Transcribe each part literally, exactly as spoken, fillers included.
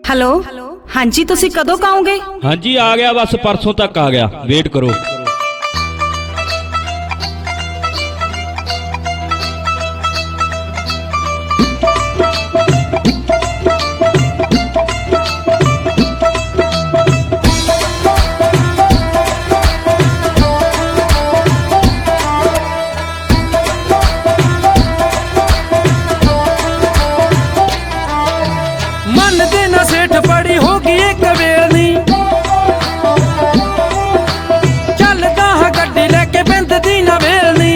Hello हाँ जी, तुसी कदों आओगे? हाँ जी आ गया, बस परसों तक आ गया, वेट करो। मन देना सेठ बड़ी होगी एक वेलनी, चलदा हा गड्डी लेके बिंद दी ना वेलनी।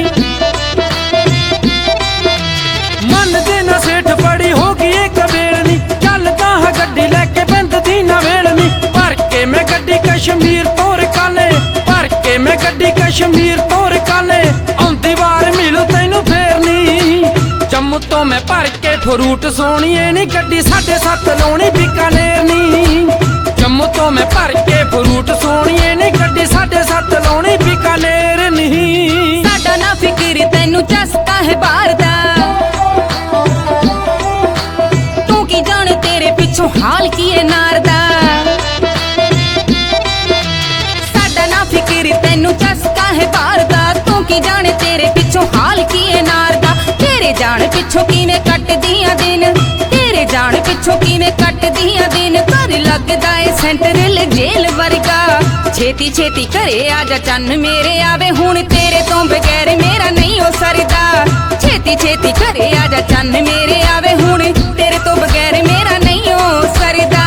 मन देना सेठ बड़ी होगी एक वेलनी, चलदा हा गड्डी लेके बिंद दी ना वेलनी। भर के मैं गड्डी कश्मीर तोर काले, भर के मैं गड्डी कश्मीर तोर काले, आंदी वार मिलू तैनू फेरनी। जम्मू तो मैं भर के फ्रूट सोनिए नी गड्डी साढ़े सत्त लाउणी बीकानेर नी। जम्मू तो मैं भर के फ्रूट सोनिए नी गड्डी साढ़े सत्त लाउणी बीकानेर नी। साडा ना फिक्र तैनू चस्का है बाहर दा, तू की जाने तेरे पिछों हाल की है नार दा। साडा ना फिक्र तैनू चस्का है बाहर दा, तू की जाने तेरे पिछों हाल की है नार दा। तेरे जान पिछों किवें कट दियां दिन, तेरे जान पिछों किवें कट दियां दिन। घर लगदा ए सेंट्रल जेल वर्गा, छेती छेती घरे आजा चन्न मेरे आवे हुण तेरे तो बगैर मेरा नहीं हो सरदा। छेती छेती घरे आजा चन्न मेरे आवे हुण तेरे तो बगैर मेरा नहीं हो सरदा।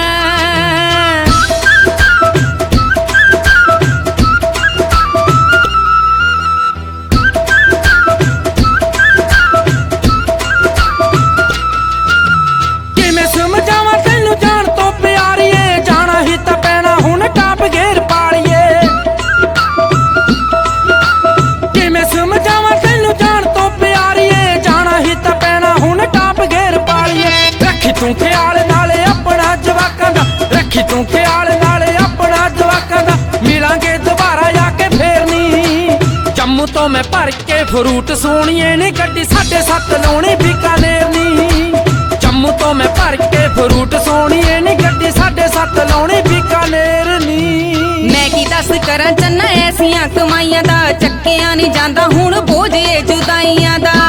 तू ख्याल नाले अपना जवाकां दा, रखी तू ख्याल नाले अपना जवाकां दा, मिलांगे दोबारा जाके फेर नी। जम्मू तो मैं भर के फ्रूट सोनिए नी गड्डी साढ़े सत्त लाउणी बीकानेर नी। जम्मू तो मैं भर के फ्रूट सोनिए नी गड्डी साढ़े सत्त लाउणी बीकानेर नी। मैं की दस करां चन्ना ऐसियां कमाइयां दा, चक्कियां नहीं जांदा हुण बोझ ए जुदाइयां दा।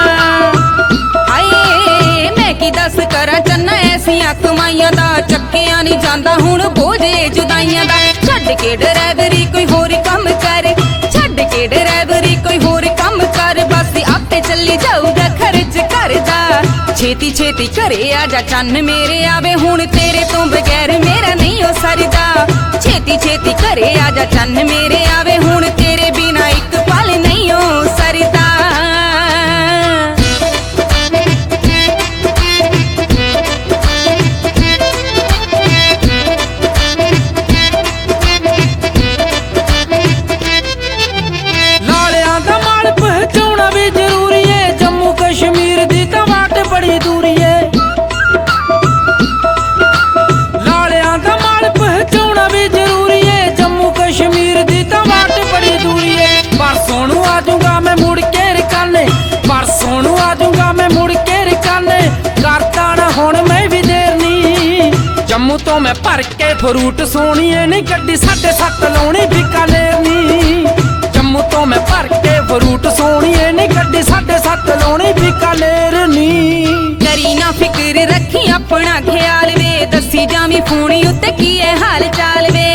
की दस करा चन्ना ऐसियां कमाइयां दा, चक्कियां नहीं जांदा हुण बोझ ए जुदाइयां दा। छड्ड के ड्राइवरी कोई होर कम कर, छड्ड के ड्राइवरी कोई होर कम कर, बस आपे चली जाऊगा खर्च करदा। छेती छेती घरे आजा चन्न मेरे आवे हुण तेरे तो बगैर मेरा नहीं हो सरदा। छेती छेती घरे आजा चन्न मेरे आवे हुण तेरे बिना एक पल नहीं हो सरदा। जम्मू तो मैं भर के फ्रूट सोनिए नी गड्डी साढ़े सत्त लाउणी बीकानेर नी। जम्मू तो मैं भर के फ्रूट सोनिए नी गड्डी साढ़े सत्त लाउणी बीकानेर नी। करी ना फिक्र रखी अपना ख्याल वे, दसी जावी फोनी उत्ते की है हाल चाल वे।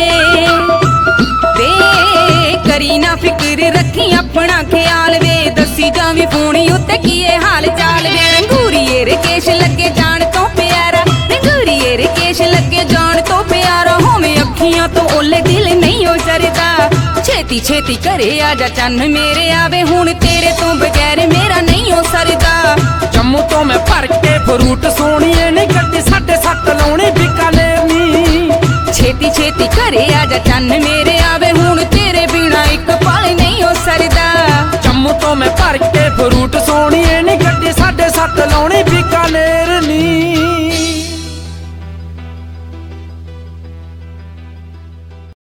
वे करी ना फिक्र रखी अपना ख्याल वे, दसी जावी फोनी उत्ते की है हाल चाल वे। रंगूरीए रकेश लगे जान तो प्यारा, रंगूरीए रकेश लगे जान तो प्यारा, होवे अखियां तो ओले दिल नहीं हो जरदा। छेती छेती घरे आजा चन्न मेरे आवे हुण तेरे तो बगैर मेरा नहीं हो सरदा। जम्मू तो मैं भर के फ्रूट सोनिए नी गड्डी साढ़े सत्त लाउणी बीकानेर नी। छेती छेती घरे आजा चन्न मेरे आवे हुण तेरे बिना एक पल नहीं हो सरदा। जम्मू तो मैं भर के फ्रूट